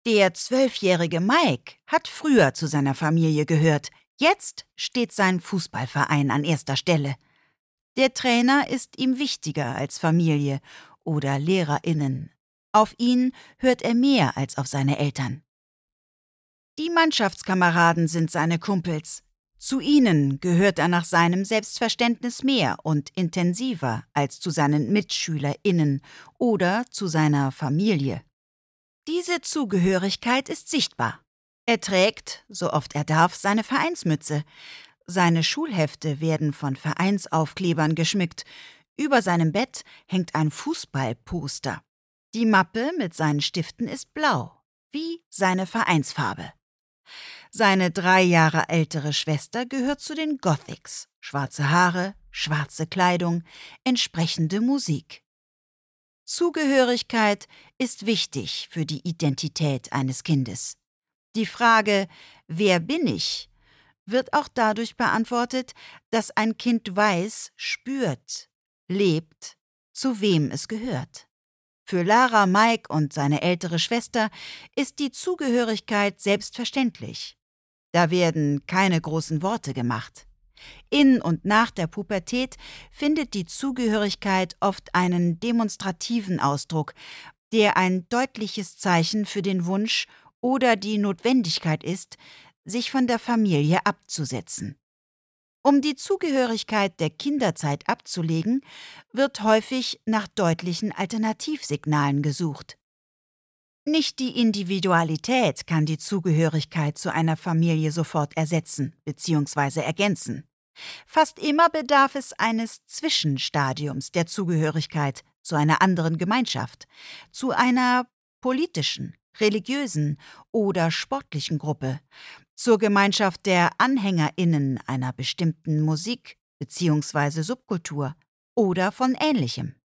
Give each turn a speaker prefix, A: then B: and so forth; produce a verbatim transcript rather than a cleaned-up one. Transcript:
A: Der zwölfjährige Mike hat früher zu seiner Familie gehört. Jetzt steht sein Fußballverein an erster Stelle. Der Trainer ist ihm wichtiger als Familie oder LehrerInnen. Auf ihn hört er mehr als auf seine Eltern. Die Mannschaftskameraden sind seine Kumpels. Zu ihnen gehört er nach seinem Selbstverständnis mehr und intensiver als zu seinen MitschülerInnen oder zu seiner Familie. Diese Zugehörigkeit ist sichtbar. Er trägt, so oft er darf, seine Vereinsmütze. Seine Schulhefte werden von Vereinsaufklebern geschmückt. Über seinem Bett hängt ein Fußballposter. Die Mappe mit seinen Stiften ist blau, wie seine Vereinsfarbe. Seine drei Jahre ältere Schwester gehört zu den Gothics. Schwarze Haare, schwarze Kleidung, entsprechende Musik. Zugehörigkeit ist wichtig für die Identität eines Kindes. Die Frage, wer bin ich, wird auch dadurch beantwortet, dass ein Kind weiß, spürt, lebt, zu wem es gehört. Für Lara, Mike und seine ältere Schwester ist die Zugehörigkeit selbstverständlich. Da werden keine großen Worte gemacht. In und nach der Pubertät findet die Zugehörigkeit oft einen demonstrativen Ausdruck, der ein deutliches Zeichen für den Wunsch oder die Notwendigkeit ist, sich von der Familie abzusetzen. Um die Zugehörigkeit der Kinderzeit abzulegen, wird häufig nach deutlichen Alternativsignalen gesucht. Nicht die Individualität kann die Zugehörigkeit zu einer Familie sofort ersetzen bzw. ergänzen. Fast immer bedarf es eines Zwischenstadiums der Zugehörigkeit zu einer anderen Gemeinschaft, zu einer politischen, religiösen oder sportlichen Gruppe, zur Gemeinschaft der AnhängerInnen einer bestimmten Musik bzw. Subkultur oder von Ähnlichem.